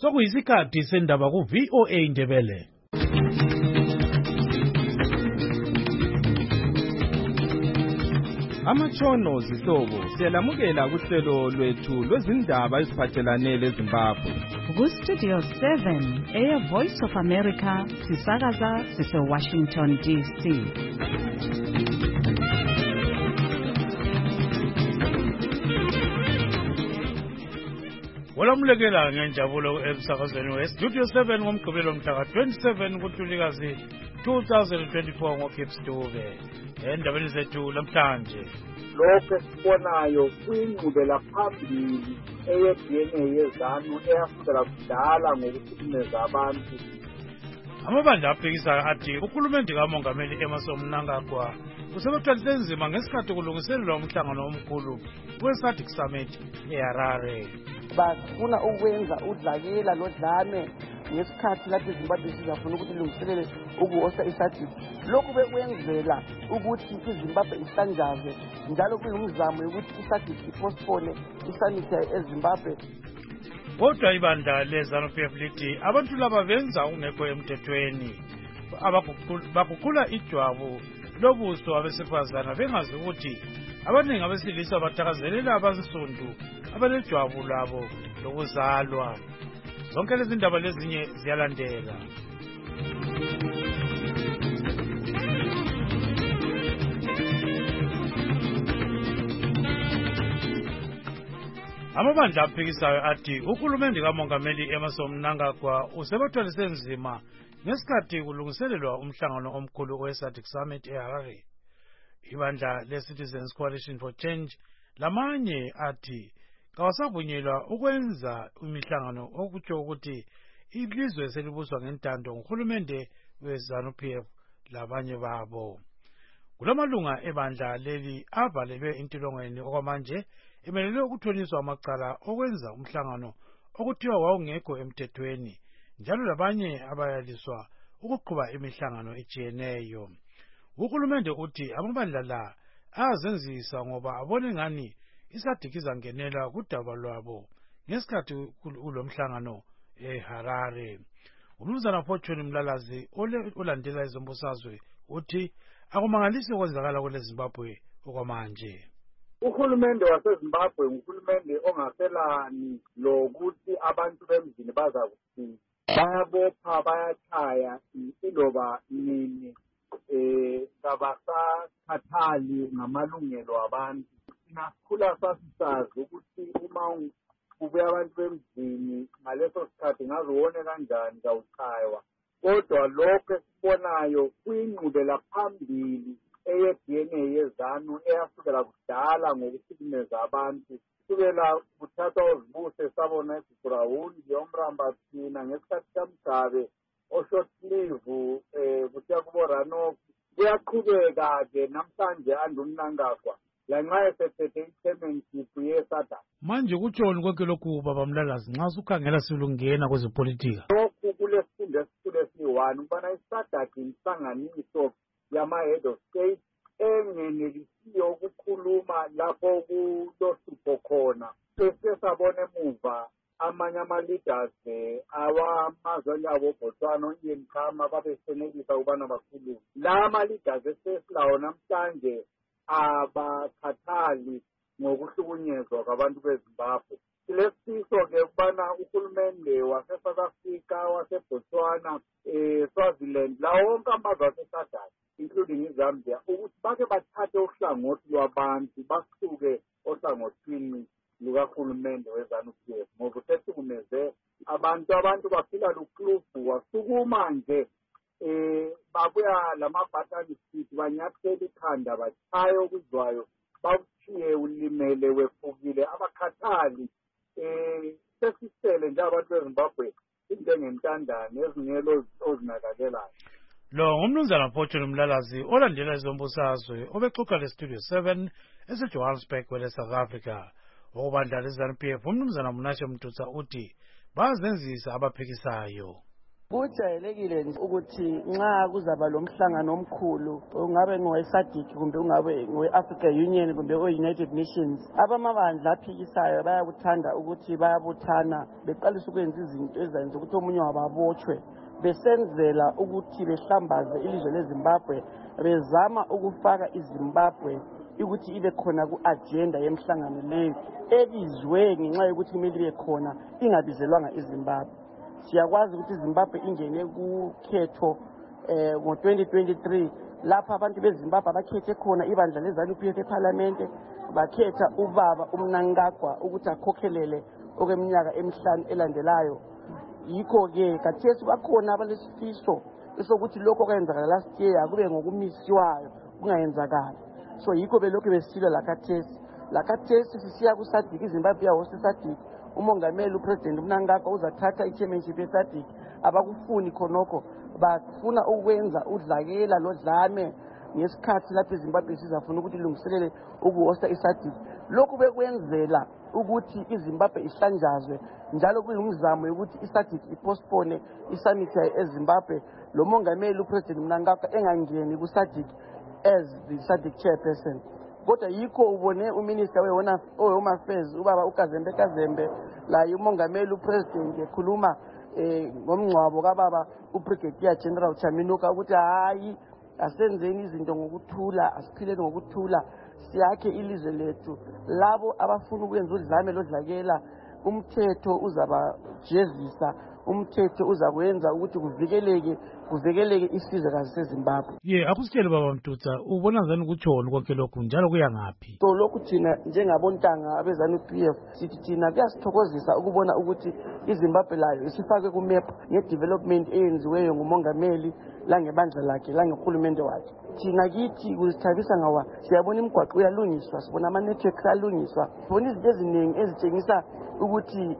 Sokuyisikhathi sendaba ku VOA Indebele. Amatshono zihlobo siyalamukela kuhlelo lwethu lwezindaba eziphathelane leZimbabwe. Ku-Studio 7 Air Voice of America sisakaza sise-Washington DC. Walamulekela ngenjabulo emsakazweni we-Studio 7 ngomgqibelo mhla ka-27 kuNtulikazi 2024 ngoKipstube. Endabeni zethu namhlanje, lokho esibonayo kuyingqubela phambili eyeDNA yezanu eyafika kudala ngokuhlukumeza abantu. amabandla aphikisayo athi uhulumende kaMongameli Emmerson Mnangagwa usebethwalise nzima ngesikhathi kulungiselelwa umhlangano omkhulu we-SADC Summit eHarare. Bafuna ukwenza udlakela lodlame ngesikhathi lapho iZimbabwe sizafuna ukuthi ilungiselele ukuhosta iSADC. Lokhu bekwenzela ukuthi iZimbabwe ihlanjaze, njalo kuyimizamo yokuthi iSADC ipostpone isummit eZimbabwe. Kodwa ibandla leZANU-PF lithi abantu laba benza ungekho emthethweni, baguqula ijwabu lobuso abesifazana bengazi ukuthi abaningi abesilisa bathakazelela abansundu abanejwabu labo lokuzalwa. Zonke lezi ndaba lezinye ziyalandela. Amabandla aphikisayo athi uhulumende kaMongameli Emmerson Mnangagwa usebethwalise nzima ngesikhathi kulungiselelwa umhlangano omkhulu we-SADC Summit eHarare. Ibandla le-Citizens Coalition for Change lamanye athi kawasavunyelwa ukwenza imihlangano okutsho ukuthi ilizwe selibuswa ngentando nguhulumende we-ZANU-PF labanye babo. Kulamalunga ebandla leli avalelwe intilongweni okwamanje emelele ukuthoniswa amacala okwenza umhlangano okuthiwa wawungekho emthethweni, njalo labanye abayaliswa ukuqhuba imihlangano etshiyeneyo. Uhulumende uthi amabandla la ayazenzisa ngoba abone ngani iSADC izangenela kudaba lwabo ngesikhathi kulomhlangano eHarare. Umnumzana Fortune Mlalazi olandela izombusazwe uthi akumangalisi okwenzakala kweleZimbabwe okwamanje. Uhulumende waseZimbabwe uhulumende ongaselani lokuthi abantu bemzini bazakuthi bayabopha bayachaya iloba nini kabasakhathali ngamalungelo abantu. Sinakhula sasisazi ukuthi uma kubuya abantu bemzini ngaleso sikhathi ngazibone kanjani kawuchaywa, kodwa lokho esibonayo kuyingqubela phambili eyeDNA yezanu eyasukela kudala ngokuhlukumeza abantu. Kusukela kuthathwa uzibuse sabona eGurawundi omramba thina ngesikhathi kaMgabe oshort sleeve kuthiya kubo Ranoff, kuyaqhubeka-ke namhlanje andumnangagwa lanxa esephethe i-chairmanship ye-SADC. Manje kutshoni konke lokhu baba Mlalazi nxa usukhangela silungena kwezepolitika? Lokhu kulesifundo esikhulu esiyi-1 ukubana i-SADC inhlanganiso yama-head of state engenelisiyo ukukhuluma lapho kulohlupho khona. Sesabona emuva amanye ama-leaders awamazwe njengabo Botswana, Ian Khama babesenelisa ukubana bakhulume. La ama-leaders esesilawo namhlanje abakhathali ngokuhlukunyezwa kwabantu beZimbabwe. Silesifiso-ke ukubana uhulumende wase-South Africa, wase-Botswana, Swaziland, lawo wonke amazwe ase-SADC including iZambia, ukuthi bake bathathe uhlangothi lwabantu basuke ohlangothini lukahulumende weZANU-PF ngoba usehlukumeze abantu baphila lukhulufu wasukuma nje babuya lamabhatani sithi banyathela ikhanda bachaye okuzwayo bakushiye ulimele wefukile abakhathali. Sesisele nje abantu beZimbabwe injengentandane ezingelo ozinakekelayo. Lo ngumnumzana Fortune Mlalazi olandela izombusazwe obexoxa leStudio 7 eseJohannesburg kwele-South Africa. Obandla leZANU-PF umnumzana Munashe Mtusa uthi bazenzisa abaphikisayo. Kujayelekile nje ukuthi nxa kuzaba lomhlangano omkhulu ungabe ngowe-SADC kumbe ungabe ngowe-Africa Union kumbe o-United Nations, abamabandla aphikisayo bayakuthanda ukuthi bayabuthana beqalisa ukwenza izinto ezenza ukuthi omunye wababotshwe besenzela ukuthi behlambaze ilizwe leZimbabwe, bezama ukufaka iZimbabwe ukuthi ibe khona ku-agenda yemhlangano leyo ebizwe ngenxa yokuthi kumele ibe khona ingabizelwanga iZimbabwe. Siyakwazi ukuthi iZimbabwe ingene kukhetho ngo-2023 lapha abantu beZimbabwe bakhethe khona ibandla leZANU-PF eParliament, bakhetha ubaba uMnangagwa ukuthi akhokhelele okweminyaka 5 elandelayo. Yikho-ke kathesi bakhona abalesifiso esokuthi lokho kwenzakala last year kube ngokumisiwayo kungayenzakali. So yikho belokhu besilwa lakathesi sisiya ku-SADC, iZimbabwe yahosta iSADC. Umongameli uPresident uMnangagwa uzathatha i-chairmanship ye-SADC. Abakufuni khonokho, bafuna ukwenza udlakela lodlame ngesikhathi lapho iZimbabwe sizafuna ukuthi ilungiselele ukuhosta iSADC. Lokhu bekwenzela ukuthi iZimbabwe ihlanjazwe njalo kuyimizamo yokuthi iSADC ipostpone isummit eZimbabwe, lo mongameli uPresident Mnangagwa engangeni ku-SADC as the SADC chairperson. Kodwa yikho ubone uminister we-Home Affairs ubaba uKazembe la umongameli uPresident ekhuluma ngomngcwabo kababa uBrigadier General Chaminuka ukuthi hayi asenzeni izinto ngokuthula, asiphileni ngokuthula, siyakhe ilizwe lethu. Labo abafuna ukwenza udlame lodlakela, umthetho uzabajezisa, umthetho uzakwenza ukuthi kuvikeleke isizwekazi seZimbabwe. Akusitshele baba Mtutsa, ubona njani ukutshona konke lokhu njalo kuya ngaphi? So lokhu thina njengabontanga abeZANU-PF sithi thina kuyasithokozisa ukubona ukuthi iZimbabwe layo isifake ku-map nge-development eyenziweyo ngumongameli langebandla lakhe langehulumende wakhe. Thina kithi kuzithabisa ngawa siyabona imigwaqo uyalungiswa, sibona ama-networks alungiswa, sibona izinto eziningi ezitshengisa ukuthi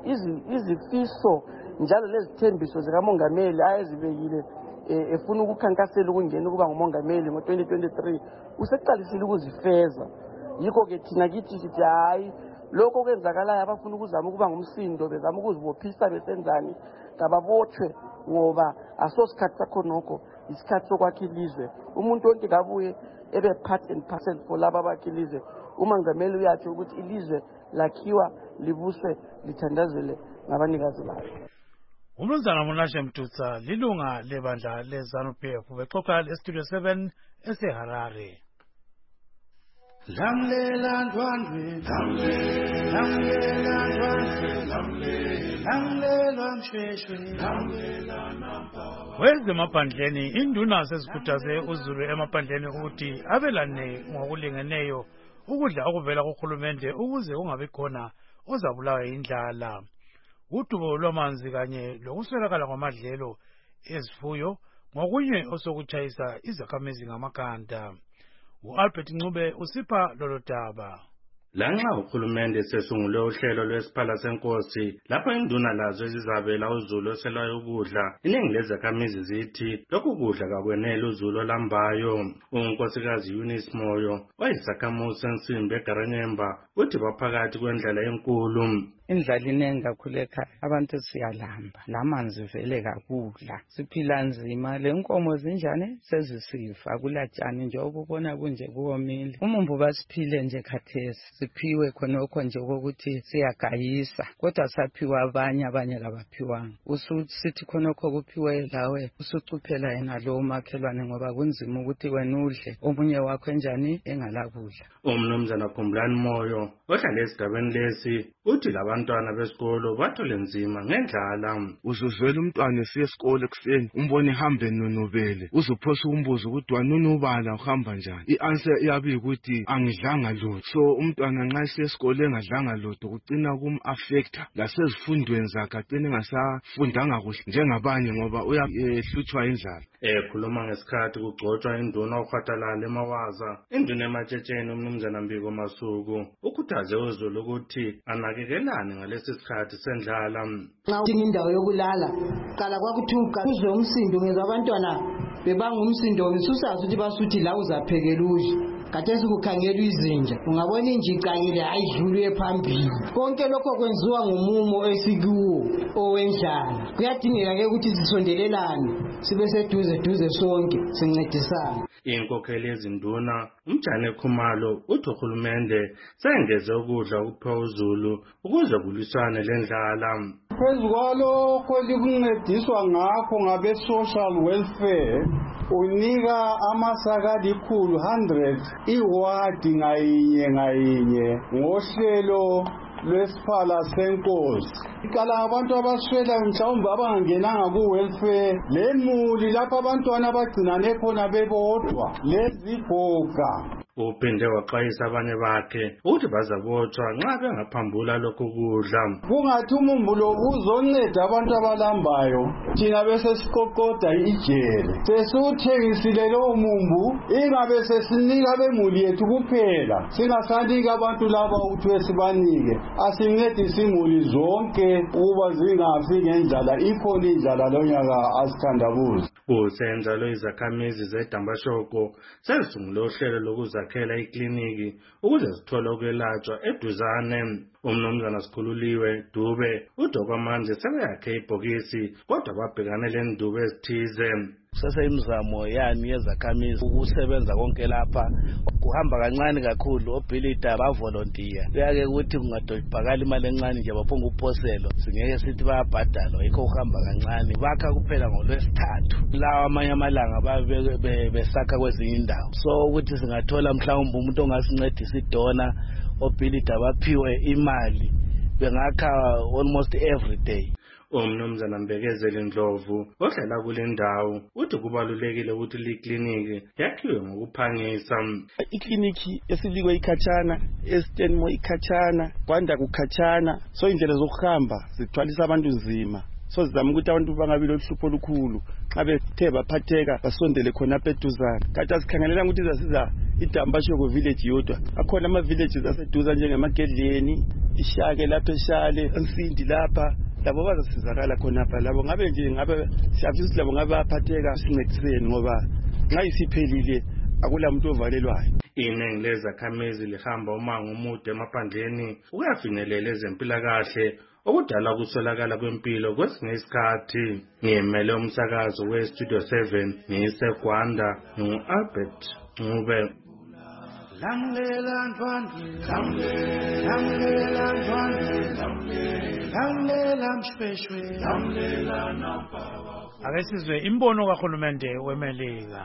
izifiso njalo lezithembiso zikamongameli ayezibekile efuna ukukhankasela ukungena ukuba ngumongameli ngo-2023 useqalisile ukuzifeza. Yikho-ke thina kithi sithi hayi lokho okwenzakalayo abafuna ukuzama ukuba ngumsindo bezama ukuzibophisa besenzani kababotshwe ngoba asosikhathi sakhonokho isikhathi sokwakha ilizwe. Umuntu wonke kabuye ebe part and parcel for laba abakha ilizwe. Umongameli uyatsho ukuthi ilizwe lakhiwa libuswe lithandazele ngabanikazi bayo. Umnumzana Monashe Mtutsa lilunga lebandla leZANU-PF bexoxa eStudio 7 eseHarare. Lamlela ndwandwe, lamlela ndwandwe, lamlela mshweshwe, lamlela nampa. Kwezemaphandleni induna sezikhuthaze uZulu emaphandleni ukuthi abelane ngokulingeneyo ukudla okuvela kuhulumende ukuze kungabi khona ozabulawa indlala. Udubo lwamanzi kanye lokuswelakala kwamadlelo ezifuyo ngokunye osokutshayisa izakhamizi ngamakhanda. U-Albert Ncube usipha lolo daba. Lanxa uhulumende sesungule uhlelo lwesiphala senkosi lapho induna lazo ezizabela uZulu oselayo ukudla, iningi lezakhamizi zithi lokhu kudla kakwenele uZulu olambayo. Unkosikazi Eunice Moyo oyisakhamuzi sensimbi eGaranyemba uthi baphakathi kwendlela enkulu. Indlala iningi kakhulu ekhaya, abantu siyalamba, lamanzi vele kakudla, siphila nzima, le nkomo zinjani sezisifa, akulatshani nje okubona kunje kuwomile. Umumbu basiphile nje khathesi, siphiwe khonokho nje kokuthi siyagayisa, kodwa saphiwa abanye kabaphiwanga. Ususithi khonokho kuphiwe lawe, usucuphela yena lo makhelwane ngoba kunzima ukuthi wena udle, omunye wakho enjani engalakudla. Umnumzana Khumbulani Moyo ohlala esigabeni lesi uthi labantwana besikolo bathole nzima ngendlala. Uzuzwela umntwana esiya esikole ekuseni umbone ehambe nonobele, uzuphosa umbuzo ukuthi wanunubala uhamba njani. I-answer iyabe ukuthi angidlanga lutho. So umntwana nxa esiya esikole engadlanga lutho kucina kum-affecta lasezifundweni zakhe, agcine engasafundanga kuhle njengabanye ngoba uyahlutshwa indlala. Ekhuluma ngesikhathi kugcotshwa induna uKhatalala eMawaza, induna ematshetsheni umnumzana Mbiko Masuku ukhuthaze uZulu ukuthi anakekelane ngalesi sikhathi sendlala. Nxa udinga indawo yokulala qala kwakuthuka uzwe umsindo ngeza abantwana bebanga umsindo bisusazi ukuthi basuthi la uzaphekela udle khathesi kukhangelwa izinja ungabona inja icakile ayidlulwe phambili konke lokho kwenziwa ngumumo esikuwo owendlala kuyadingeka-ke ukuthi sisondelelane sibe seduze sonke sincedisane. Inkokheli yezinduna uMjane Khumalo uthi uhulumende sengeze ukudla ukuphiwa uZulu ukuze kulwisane lendlala. Phezu kwalokho likuncediswa ngakho ngabe-social welfare unika amasaka 100 iwadi ngayinye ngohlelo lwesiphala senkosi. Iqala abantu abaswela mhlawumbe abangangenanga ku-welfare, le muli lapho abantwana abagcinane khona bebodwa, lezigoga. Uphinde waxwayisa abanye bakhe ukuthi bazabotshwa nxa bengaphambula lokhu kudla. Kungathi umumbulo uzonceda abantu abalambayo thina bese siqoqoda ijele sesiwuthengisile lowo mumbu ingabe sesinika bemuli yethu kuphela singasanika abantu laba ukuthi sibanike asincedise imuli zonke ukuba zingafi ngendlala ikhona indlala lonyaka asithandabuza. Kusenjalo izakhamizi zeDambashoko sezisungule uhlelo lokuzakhela ikliniki ukuze zithole ukwelatshwa eduzane. Umnumzana Sikhululiwe Dube uDokwamanje sebeyakhe ibhokisi kodwa babhekane lendube ezithize. Imizamo yani yezakhamizi ukusebenza konke lapha kuhamba kancane kakhulu. Obhilida bavolontiya kuyake ukuthi kungadobhakala imali encane nje baphonga uphoselo singeke sithi bayabhadalwa yikho kuhamba kancane. Bakha kuphela ngoLwesithathu lawa amanye amalanga besakha kwezinye indawo. So ukuthi singathola mhlawumbe umuntu ongasincedisa idona obhilida baphiwe imali bengakha almost every day. Umnumzana Mbekezeli Ndlovu ohlala kule ndawo uthi kubalulekile ukuthi likliniki yakhiwe ngokuphangisa. Ikliniki esilikwe ikhatshana, eStenmo ikhatshana, kwanda kukhatshana, so indlela zokuhamba zithwalisa abantu nzima. So sizama ukuthi abantu bangabi lohlupho olukhulu xa bethe baphatheka basondele khona peduzana. Kade sikhangelela ukuthi izasiza iDambashoko village yodwa. Akhona ama villages aseduza njengeMagedleni, Ishake lapha eShale, Nsindi lapha. Labo bazasizakala khonapha labo ngabe siyafisa labo ngabe baphatheka sincediseni ngoba nxa isiphelile akula muntu ovalelwayo. Iningi lezakhamizi lihamba umango omude emaphandleni ukuyafinyelela ezempilakahle okudala ukuswelakala kwempilo kwesinye isikhathi. Ngiyemele umsakazo weStudio 7 ngiseGwanda ngu-Albert Ncube. Ake sizwe imbono kahulumende weMelika.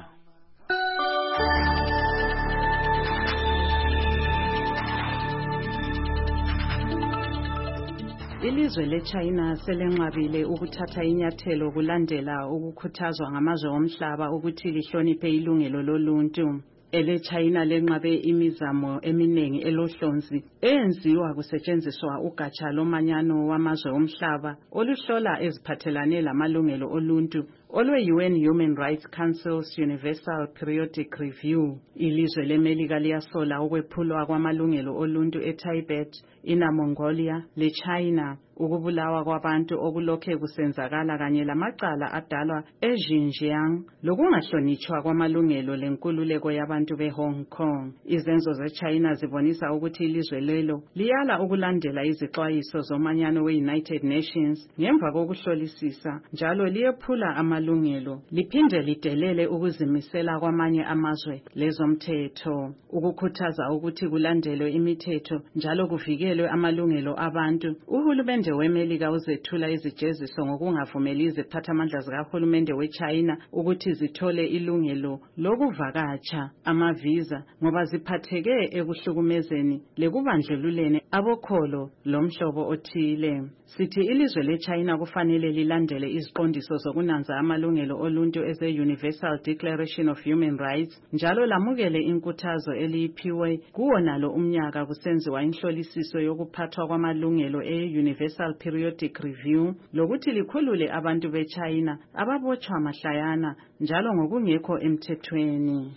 Ilizwe leChina selenqabile ukuthatha inyathelo kulandela ukukhuthazwa ngamazwe omhlaba ukuthi lihloniphe ilungelo loluntu. EleChina lenqabe imizamo eminengi elohlonzi eyenziwa kusetshenziswa ugatsha lomanyano wamazwe omhlaba oluhlola eziphathelane lamalungelo oluntu olwe-UN Human Rights Council's Universal Periodic Review. Ilizwe leMelika liyasola ukwephulwa kwamalungelo oluntu eTibet, iNaMongolia leChina, ukubulawa kwabantu okulokhe kusenzakala kanye lamacala adalwa eXinjiang lokungahlonitshwa kwamalungelo lenkululeko yabantu beHong Kong. Izenzo zeChina zibonisa ukuthi ilizwe lelo liyala ukulandela izixwayiso zomanyano we-United Nations ngemva kokuhlolisisa njalo liyephula amalungelo liphinde lidelele ukuzimisela kwamanye amazwe lezomthetho. Ukukhuthaza ukuthi kulandelwe imithetho njalo kuvikelwe amalungelo abantu, uhulumende weMelika uzethula izijeziso ngokungavumeli iziphathamandla zikahulumende weChina ukuthi zithole ilungelo lokuvakatsha amavisa ngoba ziphatheke ekuhlukumezeni lekubandlululeni abokholo lomhlobo othile. Sithi ilizwe leChina kufanele lilandele iziqondiso zokunanza amalungelo oluntu eze-Universal Declaration of Human Rights njalo lamukele inkuthazo eliyiphiwe kuwonalo umnyaka kusenziwa inhlolisiso yokuphathwa kwamalungelo e-Universal Periodic Review lokuthi likhulule abantu beChina ababotshwa mahlayana njalo ngokungekho emthethweni.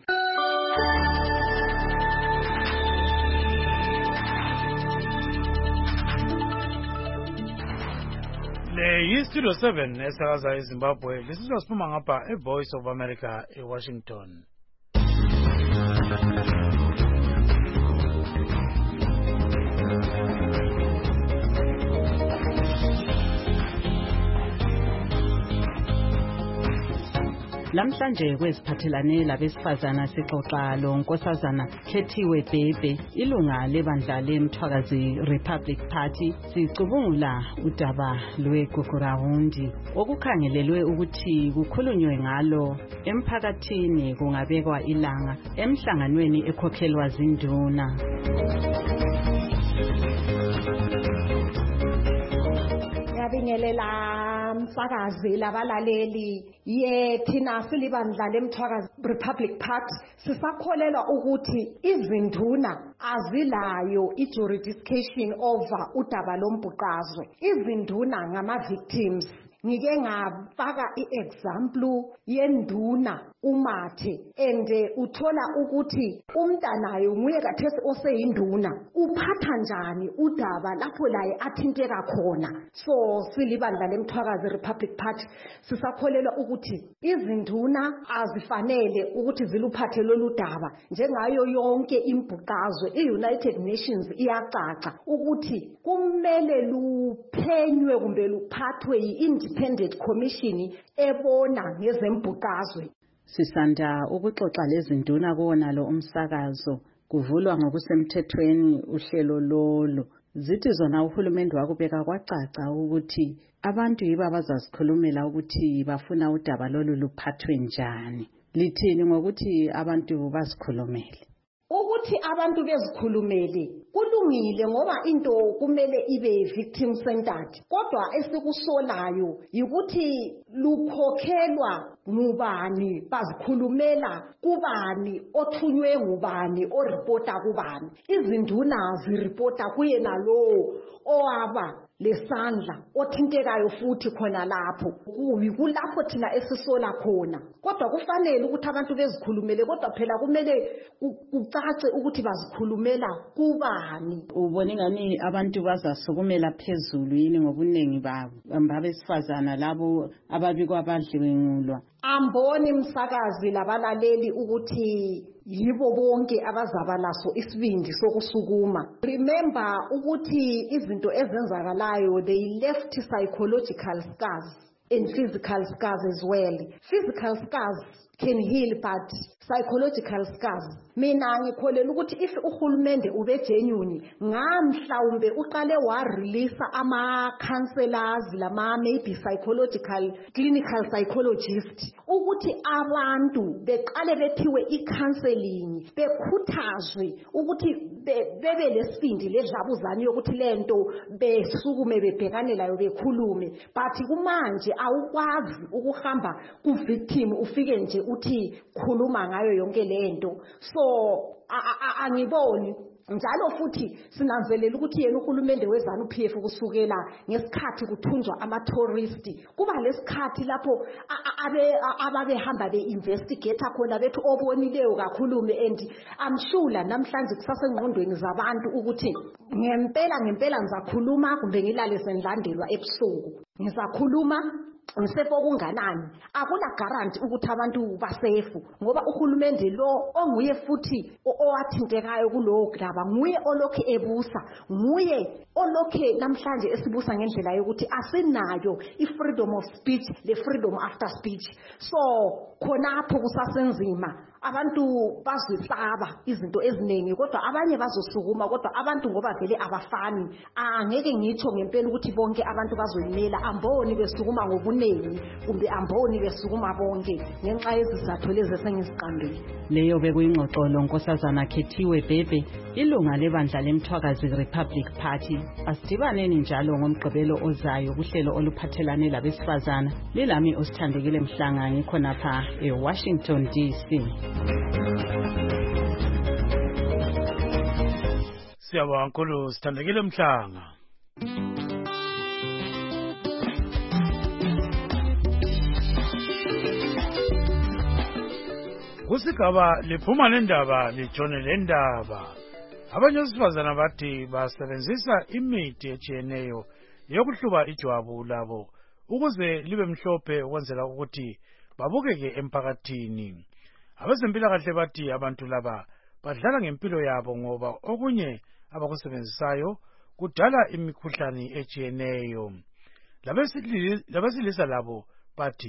Le yiStudio 7 esakaza eZimbabwe lesizwa siphuma ngapha eVoice of America eWashington. Lamhlanje kweziphathelane labesifazana sixoxa lo Nkosazana Khethiwe Bhebhe, ilunga lebandla leMthwakazi Republic Party, sicubungula udaba lweGugurawundi okukhangelelwe ukuthi kukhulunywe ngalo emphakathini kungabekwa ilanga emhlanganweni ekhokhelwa zinduna. Ngiyabingelela msakazi labalaleli thina silibandla leMthwakazi Republic Party sisakholelwa ukuthi izinduna azilayo ijurisdiction over udaba lombhuqazwe. Izinduna ngama-victims. Ngike ngafaka i-example yenduna uMathe uthola ukuthi umntanayo nguye kathesi oseyinduna uphatha njani udaba lapho laye athinteka khona. So silibandla leMthwakazi Republic Party sisakholelwa ukuthi izinduna azifanele ukuthi ziluphathe lolu daba njengayo yonke imbhuqazwe. I-United Nations iyacaca ukuthi kumele luphenywe kumbe luphathwe yi-Independent Commission ebona ngezembhuqazwe. Sisanda ukuxoxa lezinduna kuwona lo umsakazo kuvulwa ngokusemthethweni uhlelo lolo. Zithi zona uhulumende wakubeka kwacaca ukuthi abantu yibo abazazikhulumela ukuthi bafuna udaba lolu luphathwe njani. Lithini ngokuthi abantu bazikhulumele? Ukuthi abantu bezikhulumele kulungile ngoba into kumele ibe victim centered, kodwa esikusolayo yikuthi lukhokhelwa ngubani, bazikhulumela kubani, othunywe ngubani, oripota kubani. Izinduna ziripota kuyena lo owaba lesandla othintekayo futhi khona lapho. Kulapho thina esisola khona. Kodwa kufanele ukuthi abantu bezikhulumele, kodwa phela kumele kucace ukuthi bazikhulumela kubani. Ubone ngani abantu bazasukumela phezulu yini ngobunengi babo abesifazana labo ababikwa abadliwengulwa? Amboni msakazi labalaleli ukuthi yibo bonke abazaba laso isibindi sokusukuma. Remember ukuthi izinto ezenzakalayo they left psychological scars and physical scars as well. Physical scars can heal, but psychological scars. Mina ngikholela ukuthi if uhulumende ube genuine ngamhlawumbe uqale wa release ama counselors lama maybe psychological clinical psychologists ukuthi abantu beqale bethiwe i-counseling bekhuthazwe ukuthi bebe lesibindi ledlabuzane yokuthi lento besukume bebhekane layo bekhulume. But kumanje awukwazi ukuhamba ku victim ufike nje uthi khuluma ngayo yonke lento. So angiboni njalo futhi sinanzelela ukuthi yena uhulumende weZANU-PF kusukela ngesikhathi kuthunjwa ama-tourist kuba lesikhathi lapho ababehamba be-investigate khona bethu obonileyo kakhulume. And I'm sure namhlanje kusasengqondweni zabantu ukuthi ngempela ngizakhuluma kumbe ngilale sengilandelwa ebusuku. Ngizakhuluma ngisefu okunganani, akula guarantee ukuthi abantu basefu ngoba uhulumende lo onguye futhi owathintekayo kulowo daba nguye olokhe ebusa, nguye olokhe namhlanje esibusa ngendlela yokuthi asinayo i-freedom of speech le freedom after speech. So khonapho kusasenzima, abantu bazisaba izinto eziningi kodwa abanye bazosukuma, kodwa abantu ngoba vele abafani angeke ngitsho ngempela ukuthi bonke abantu bazoyimela. Amboni besukuma ngobunengi kumbe amboni besukuma bonke ngenxa yezizathu lezi esengiziqambile. Leyo bekuyingxoxo lo Nkosazana Khethiwe Bhebhe, ilunga lebandla leMthwakazi Republic Party. Asidibaneni njalo ngomgqibelo ozayo kuhlelo oluphathelane labesifazana. Lilami uSithandekile Mhlanga ngikhonapha eWashington DC. Siyabonga kakhulu Sithandekile Mhlanga. Kusigaba liphuma lendaba lijone lendaba. Abanye abesifazana bathi basebenzisa imithi etshiyeneyo yokuhluba ijwabu labo ukuze libe mhlophe ukwenzela ukuthi babukeke emphakathini. Abezempilakahle bathi abantu laba badlala ngempilo yabo ngoba okunye abakusebenzisayo kudala imikhuhlane etshiyeneyo. Labesilisa labo bathi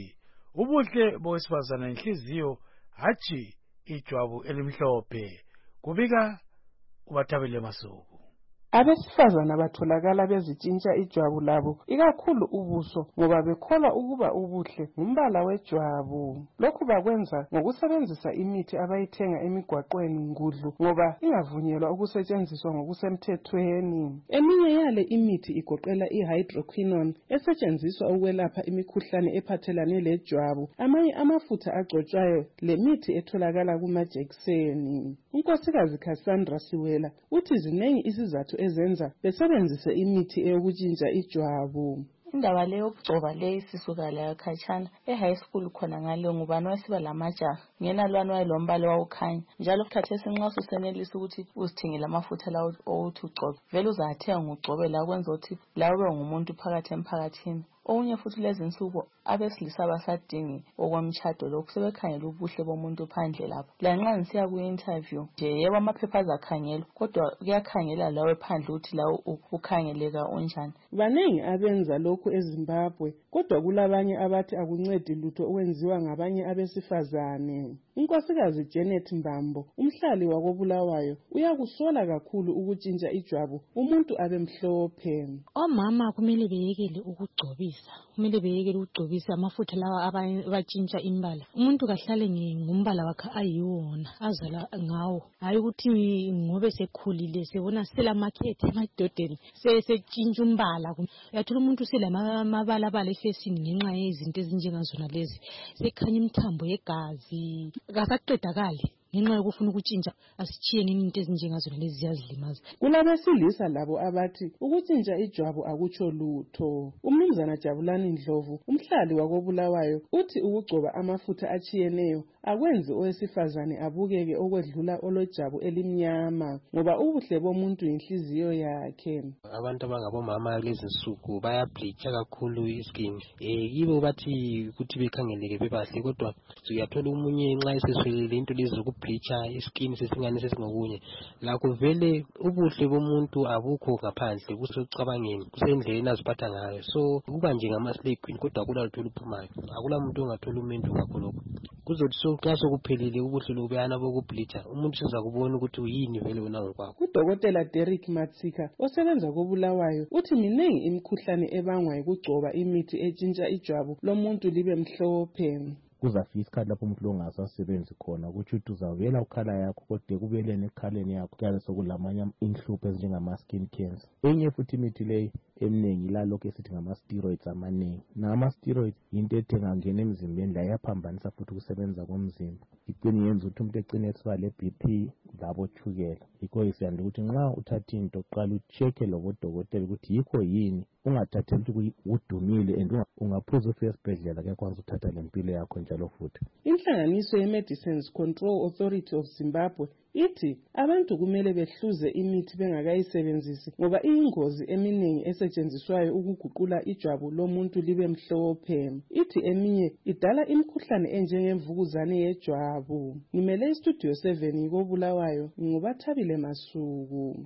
ubuhle bowesifazana inhliziyo hatshi ijwabu elimhlophe. Kubika uBathabile Masuku. Abesifazana batholakala bezitshintsha ijwabu labo ikakhulu ubuso ngoba bekholwa ukuba ubuhle ngumbala wejwabu. Lokhu bakwenza ngokusebenzisa imithi abayithenga emigwaqweni ngudlu ngoba ingavunyelwa ukusetshenziswa ngokusemthethweni. Eminye yale imithi igoqela ihydroquinone esetshenziswa ukwelapha imikhuhlane ephathelane lejwabu, amanye amafutha agcotshwayo lemithi etholakala kumajekiseni. Unkosikazi Cassandra Siwela uthi zinengi isizathu ezenza besebenzise imithi eyokutshintsha ijwabu. Indaba leyo yokugcoba leyi sisuka la khatshana e-high school khona ngale ngubani wasiba lamajaha ngena lwana wayelombala wawukhanya njalo khathesi nxa usenelisa ukuthi uzithengele amafutha lawo owokuthi ugcobe vele uzathenga ugcobe la kwenza ukuthi lawe ngumuntu phakathi emphakathini. Okunye futhi lezi nsuku abesilisa basadingi okwamtshado lokhu sebekhangela ubuhle bomuntu phandle lapho. Lanxa ngisiya ku-interview nje yebo amaphepha azakhangelwa kodwa kuyakhangela lawe phandle ukuthi lawe ukhangeleka unjani. Banengi abenza lokhu eZimbabwe kodwa kulabanye abathi akuncedi lutho okwenziwa ngabanye abesifazane. Unkosikazi Janet Mbambo umhlali wakoBulawayo uyakusola kakhulu ukutshintsha ijwabu umuntu abemhlophe. Omama kumele beyekele ukugcobisa, kumele beyekele ukugcobisa amafutha lawa abatshintsha imbala. Umuntu kahlale ngombala wakhe ayiwona azala ngawo, hayi ukuthi ngobe sekhulile sebona selamakhethe emadodeni setshintsha umbala. Uyathola umuntu selamabalabala efesini ngenxa yezinto ezinjengazona lezi, sekhanya imithambo yegazi akaqedakali ngenxa yokufuna ukutshintsha. Asitshiyeni into ezinjengazona lezi ziyazilimaza. Kulabesilisa labo abathi ukutshintsha ijwabu akutsho lutho. Umnumzana Jabulani Ndlovu umhlali wakoBulawayo uthi ukugcoba amafutha atshiyeneyo akwenzi owesifazane abukeke okwedlula olojwabu elimnyama ngoba ubuhle bomuntu inhliziyo yakhe. Abantu abangabomama lezi nsuku bayableacha kakhulu iskin. Yibo bathi ukuthi bekhangeleke bebahle kodwa uyathola umunye nxa eseswelile into lezi zokubleacha iskin sesingane sesingokunye. Lakho vele ubuhle bomuntu abukho ngaphandle kusecabangeni kusendleleni aziphatha ngayo. So kuba nje ngama-slay queen kodwa akula lutho oluphumayo. Akula muntu ongathola umendu ngakho lokho. Kuzothi xa sokuphelile ubuhle lobuyana bokubleacha umuntu siza kubona ukuthi uyini vele wena ngokwakho. Udokotela Derek Matsika osebenza koBulawayo uthi minengi imikhuhlane ebangwa yikugcoba imithi etshintsha ijwabu lomuntu libe mhlophe. Kuzafika isikhathi lapho umuntu lo ngasasebenzi khona kuthi uzavela ukhala yakho kodwa kubelene ekhaleni yakho kuyabe sokulamanye inhlupho ezinjengama-skin cancer. Enye futhi imithi leyi eminingi ilalokhu esithi ngama-steroids amaningi. Nama-steroids yinto ethenga ngena emzimbeni la yaphambanisa futhi ukusebenza komzimba. Icine yenza ukuthi umuntu ecine esiba le-BP labotshukela. Yikho isiyanda ukuthi nxa uthatha into qala uchecke lobodokotela ukuthi yikho yini, ungathatheli ukuthi udumile and ungaphuza ufike esibhedlela kuyakwanisa ukuthatha lempilo yakho njalo futhi. Inhlanganiso ye-Medicines Control Authority of Zimbabwe ithi abantu kumele behluze imithi bengakayisebenzisi ngoba iyingozi eminingi esetshenziswayo ukuguqula ijwabu lomuntu libe mhlophe. Ithi eminye idala imikhuhlane enjengemvukuzane yejwabu. Ngimele istudio 7 koBulawayo nguBathabile Masuku.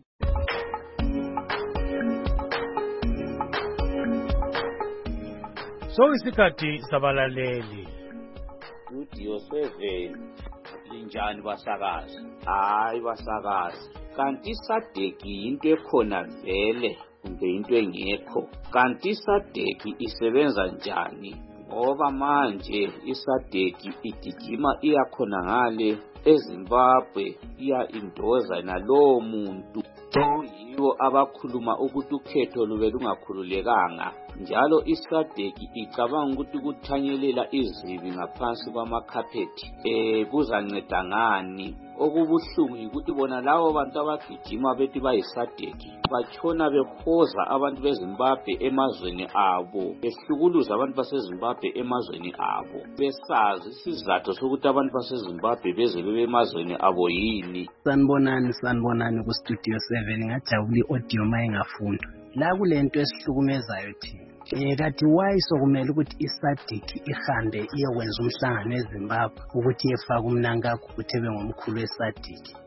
So isikhathi sabalaleli. Studio 7 linjani basakazi? Hayi basakazi. Kanti isadeki into ekhona vele kumbe into engekho? Kanti isadeki isebenza njani? Ngoba manje isadeki igijima iyakhona ngale eZimbabwe iya indoza nalowo muntu yiwo abakhuluma ukuthi ukhetho lube lungakhululekanga. Njalo isadeki icabanga ukuthi ukuthanyelela izibi ngaphansi kwamakhapethi kuzanceda ngani. Okubuhlungu yikuthi bona lawo bantu abagijima bethi bayisadeki batshona behoza abantu beZimbabwe emazweni abo, behlukuluza abantu baseZimbabwe emazweni abo, besazi isizathu sokuthi abantu baseZimbabwe beze bebe emazweni abo yini. Sanibonani ku Studio 7 ngajabula i-audio mayingafundwa. La kulento esihlukumezayo thina. Kanti why sokumele ukuthi isadiki ihambe iyokwenza umhlangano eZimbabwe ukuthi yefaka umnankakho ukuthi ebe ngomkhulu wesadiki.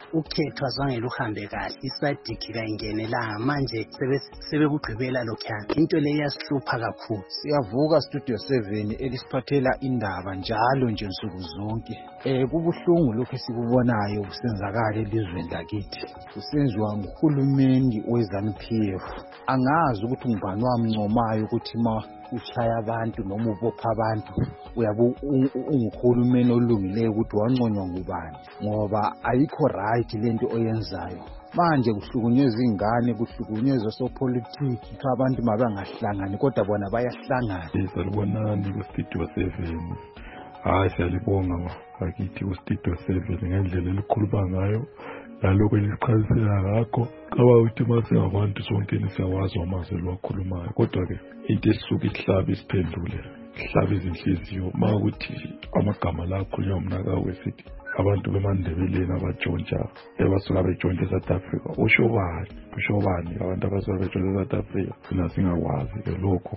ukhetho azange luhambe kahle, isadiki kayingenelanga, manje sebekugqibela lokhuyana. Into leyo iyasihlupha kakhulu. Siyavuka Studio 7 elisiphathela indaba njalo nje nsuku zonke. Kubuhlungu lokho esikubonayo kusenzakala elizweni lakithi. Kusenziwa nguhulumeni weZANU-PF. Angazi ukuthi ngubani wamncomayo ukuthi ma ushaya abantu noma ubopha abantu uyabe unguhulumeni olungileyo ukuthi wanconywa ngubani, ngoba ayikho right lento oyenzayo. Manje kuhlukunyezwa ingane, kuhlukunyezwa sopolitiki, abantu mabangahlangani kodwa bona bayahlangana. Salibonani kuStudio 7. Hayi siyalibonga bakithi kuStudio 7 ngendlela elikhuluma ngayo nalokho elichazisela ngakho. Kaba ukuthi masingabantu sonke siyawazi amazwi wakhulumayo, kodwa ke into esisuka ihlaba isiphendule, ihlaba izinhliziyo makuthi amagama la akhulunywa umnakawe sithi abantu bemandebeleni abatshontsha ebasuka betshontsha eSouth Africa. Usho bani abantu abasuka betshontsha eSouth Africa? Thina singakwazi ke lokho.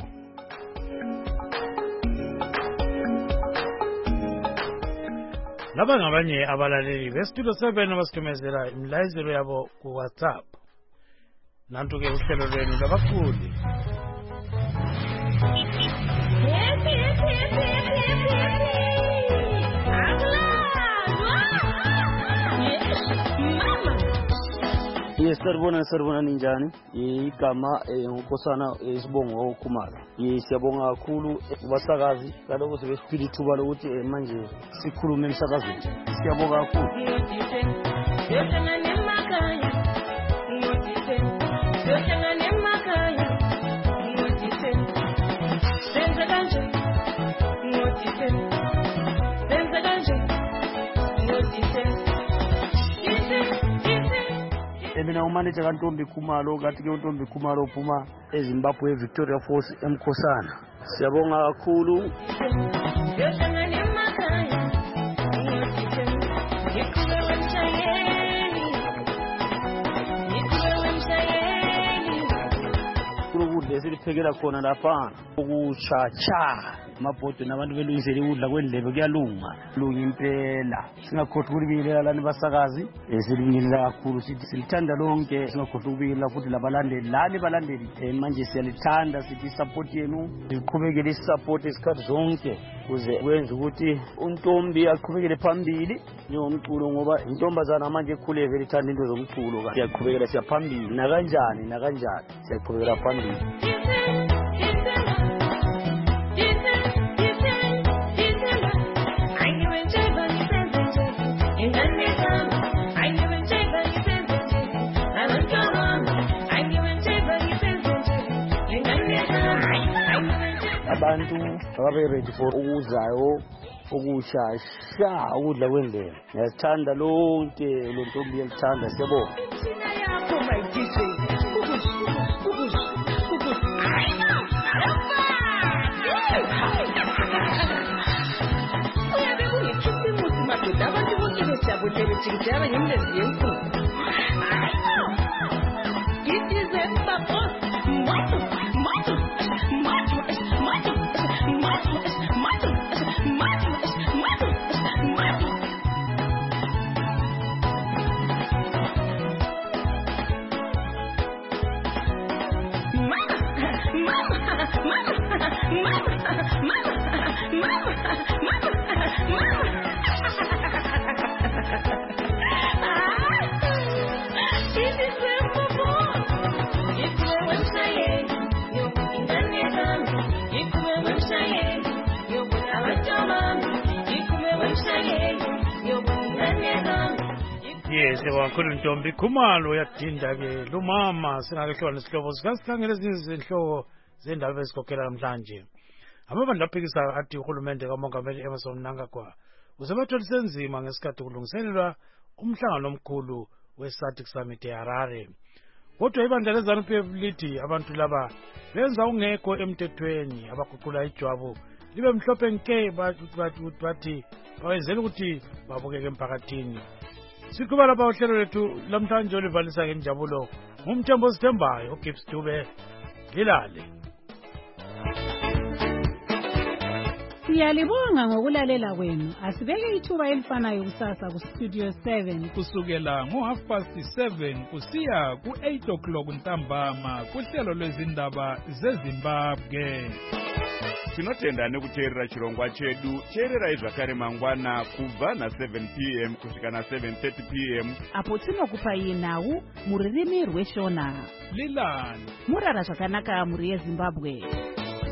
Laba ngabanye abalaleli beStudio 7 abasikhumezela imlayezelo yabo ku WhatsApp. Nantu ke uhlelo lwenu labafundi. Saribona ninjani? Igama unkosana isibongo Khumalo. Siyabonga kakhulu kubasakazi kaloko sebesiphila ithuba lokuthi manje sikhulume emsakazweni. Siyabonga kakhulu. Mina umanager kaNtombi Khumalo, kathi ke uNtombi Khumalo uphuma eZimbabwe Victoria Falls eMkhosana. Siyabonga kakhulu. Ukudla esiliphekela khona lapha ukuchacha mabhodo nabantu belungisele ukudla kwendlebe kuyalunga impela. Singakhohlwa ukubingelela lani basakazi, silibingelela kakhulu, sithi silithanda lonke, singakhohlwa ukubingelela futhi balandeli manje siyalithanda, sithi support yenu siqhubekele isupport isikhathi zonke kuze kwenza ukuthi uNtombi aqhubekele phambili njengomculo, ngoba intombazana manje ekhule vele ithanda into zomculo. Siyaqhubekela siyaphambili nakanjani siyaqhubekela phambili. Abantu ababe ready for ukuzayo ukushasha ukudla kwendlela. Ngiyasithanda lonke lo Ntombi yalithanda. Siyabonga. Yes, wakhulu Ntombi Khumalo yadinda ke lumama singakehlwa nesihlobo sikasikhangela izinhlobo zendaba ezikhokhela namhlanje. Amabandla aphikisa athi uhulumende kaMongameli Emmerson Mnangagwa usebatholise nzima ngesikhathi kulungiselelwa umhlangano omkhulu weSADC Summit eHarare. Kodwa ibandla leZANU-PF lithi abantu laba benza ungekho emthethweni, abaguqula ijwabu libe mhlophe nke bathi bawenzela ukuthi babukeke emphakathini. Sikuba lapha uhlelo lethu lamhlanje olivalisa ngenjabulo ngumthembo sithembayo uGibbs Dube. Lilale. Siyalibonga ngokulalela kwenu. Asibeke ithuba elifanayo kusasa ku Studio 7 kusukela ngo7:30 kusiya ku8 ntambama kuhlelo lwezindaba zeZimbabwe. Tinotenda nekuteerera chirongwa chedu. Teererai zvakare mangwana kubva na7 p.m. kusvika na7:30 p.m. apo tinokupai nhau muririmi rweshona. Lilani murara zvakanaka muri yeZimbabwe.